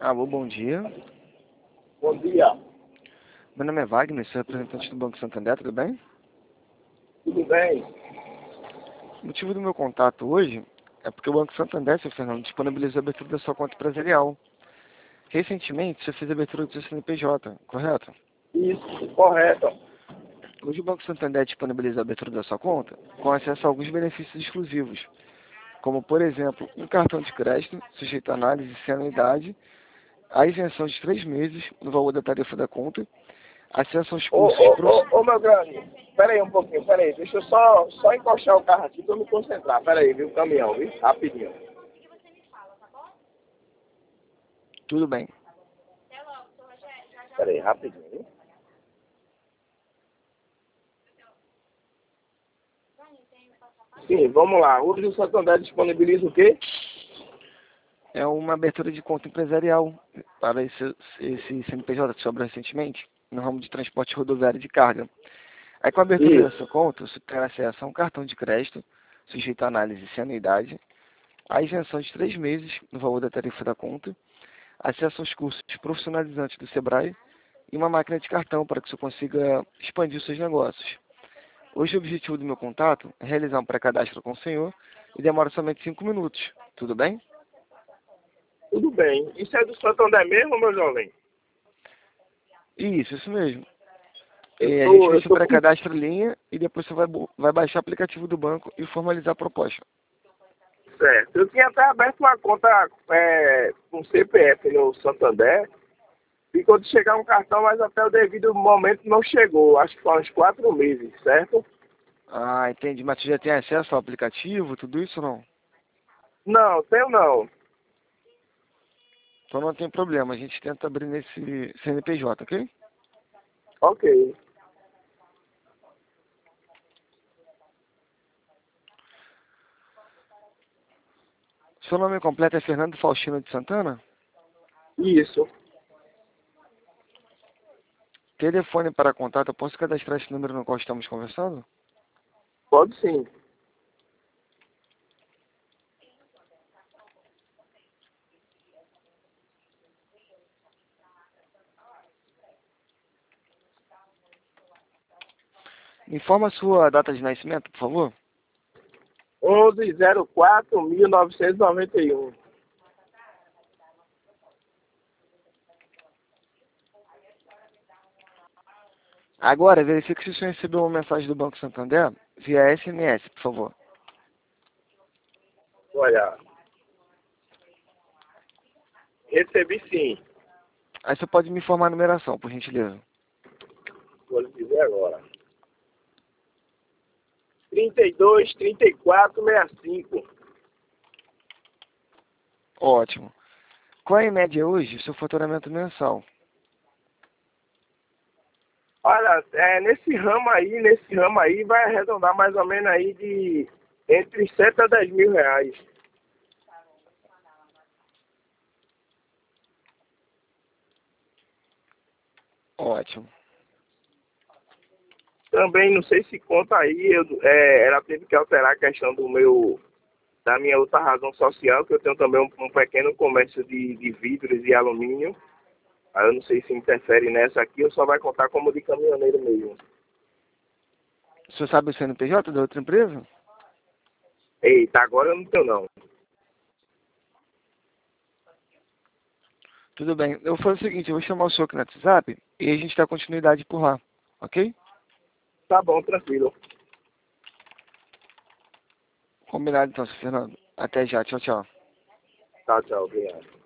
Alô, bom dia. Bom dia, Meu nome é Wagner, sou representante do Banco Santander, tudo bem? tudo bem? O motivo do meu contato hoje é porque o Banco Santander, seu Fernando, disponibilizou a abertura da sua conta empresarial. Recentemente, você fez a abertura do seu CNPJ, correto? Isso, correto. Hoje o Banco Santander disponibiliza a abertura da sua conta com acesso a alguns benefícios exclusivos, como, por exemplo, um cartão de crédito sujeito a análise sem anuidade, a isenção de 3 meses no valor da tarifa da conta, acesso aos Ô, cursos ô, ô, ô, meu grande, pera aí um pouquinho, pera aí, deixa eu só encostar o carro aqui pra eu me concentrar. Pera aí, viu, o caminhão, viu? Rapidinho. Tudo bem. Pera aí, rapidinho, viu? Sim, vamos lá. Hoje o Santander disponibiliza o quê? É uma abertura de conta empresarial para esse CNPJ que sobrou recentemente, no ramo de transporte rodoviário de carga. Aí com a abertura dessa Isso. conta, você tem acesso a um cartão de crédito, sujeito a análise sem anuidade, a isenção de 3 meses no valor da tarifa da conta, acesso aos cursos profissionalizantes do Sebrae e uma máquina de cartão para que você consiga expandir os seus negócios. Hoje o objetivo do meu contato é realizar um pré-cadastro com o senhor e demora somente 5 minutos. Tudo bem? Tudo bem. Isso é do Santander mesmo, meu jovem? Isso mesmo. Eu E a gente tô, fez eu o tô com... pré-cadastro em linha e depois você vai baixar o aplicativo do banco e formalizar a proposta. Certo. Eu tinha até aberto uma conta com CPF no Santander. Ficou de chegar um cartão, mas até o devido momento não chegou. Acho que foram uns 4 meses, certo? Ah, entendi. Mas você já tem acesso ao aplicativo, tudo isso ou não? Não, tenho não. Então não tem problema. A gente tenta abrir nesse CNPJ, ok? Ok. Seu nome completo é Fernando Faustino de Santana? Isso. Telefone para contato, eu posso cadastrar esse número no qual estamos conversando? Pode sim. Informa a sua data de nascimento, por favor. 11/04/1991. Agora, verifique se o senhor recebeu uma mensagem do Banco Santander via SMS, por favor. Olha, recebi sim. Aí você pode me informar a numeração, por gentileza. Vou lhe dizer agora. 32/34/65. Ótimo. Qual é, em média, hoje, o seu faturamento mensal? Olha, nesse ramo aí vai arredondar mais ou menos aí de entre 7 a 10 mil reais. Ótimo. Também não sei se conta aí, ela teve que alterar a questão da minha outra razão social, que eu tenho também um pequeno comércio de vidros e alumínio. Aí eu não sei se interfere nessa aqui ou só vai contar como de caminhoneiro mesmo. O senhor sabe o CNPJ da outra empresa? Eita, agora eu não tenho não. Tudo bem. Eu vou fazer o seguinte, eu vou chamar o senhor aqui no WhatsApp e a gente dá continuidade por lá. Ok? Tá bom, tranquilo. Combinado então, seu Fernando. Até já. Tchau, tchau. Tchau, tchau, obrigado.